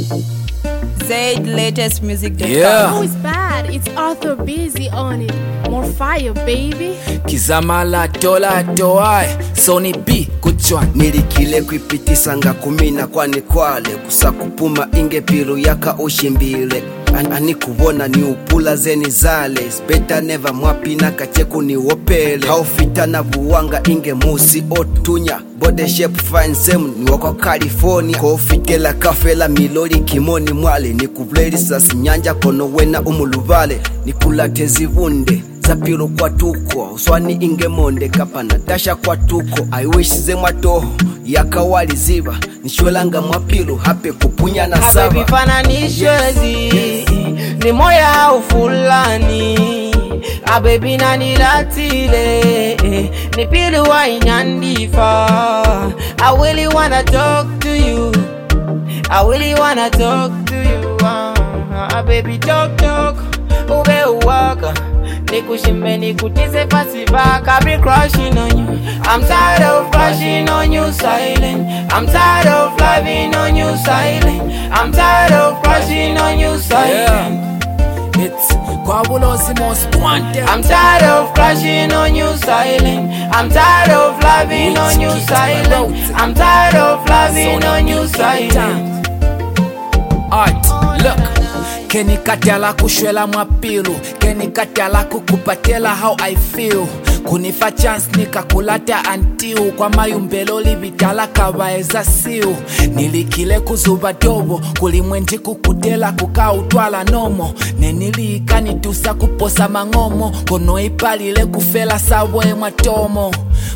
ZLatestmusic.com. Yeah. Oh, it's bad. It's Arthur busy on it. More fire, baby. Kizamala dola doai Sony B kuchwa Nilikile kuipitisa nga kumina kwani kwale kusakupuma inge pilu yaka ushimbile ani kubona ni upula zeni zale Speta never mwapina kacheku ni wopele Haufita na buwanga inge musi otunya Bode shape fine semu ni wako California Kofikela kafela miloli kimoni mwale Ni kubleli sasi nyanja kono wena umuluvale Ni kulatezi vunde Zapilo kwa tuko Uswani inge monde kapa natasha kwa tuko I wish ze mwatoho Yaka wali ziba Nishwelanga mwapilo hape kupunya na saba Hape bifana nishwezi Ni moya ufulani Abebi na nilatile Ni pilu wa inyandifa I really wanna talk to you I really wanna talk to you Baby talk Ube uwaka Nikushimbe nikutize pasi back I be crushing on you I'm tired of crushing on you silent I'm tired of loving on you silent I'm tired of crushing on you silent It's Kwabulosi most wanted. I'm tired of crushing on you silent I'm tired of loving on you silent I'm tired of loving on you silent Art, look Keni katala kushwela mwapilu Keni katala kukupatela how I feel Kunifa chance nikakulata antiu Kwa mayumbelo libitala kawaeza siu Nilikile kuzuba dobo Kulimwenji kukutela kuka utwala nomo Nenilika nitusa kuposa mangomo Kono ipalile kufela sawe mwatomo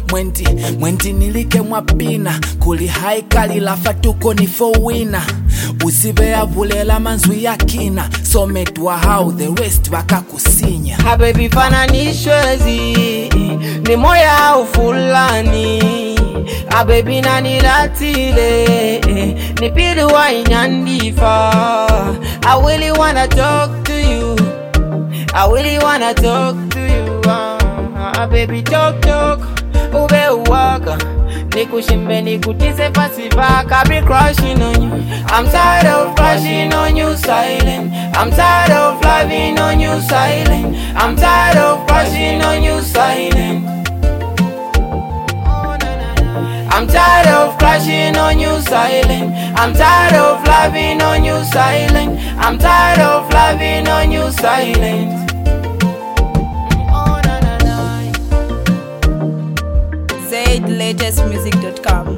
Mwendi nilike mwapina Kuli haikali lafatuko ni for winner Usibe ya vulela manzwi ya kina So metwa how the rest wakakusinya Habebi fana nishwezi Ni moya ufulani Habebi na nilatile Ni pilu wa inyandifa I really wanna talk to you I really wanna talk to you Baby talk Ube uwaka Nikushimbe nikutize pasi back I be crushing on you I'm tired of crushing on you silent I'm tired of loving on you silent I'm tired of crushing on you silent I'm tired of crushing on you silent I'm tired of loving on you silent I'm tired of loving on you silent ZLatestmusic.com.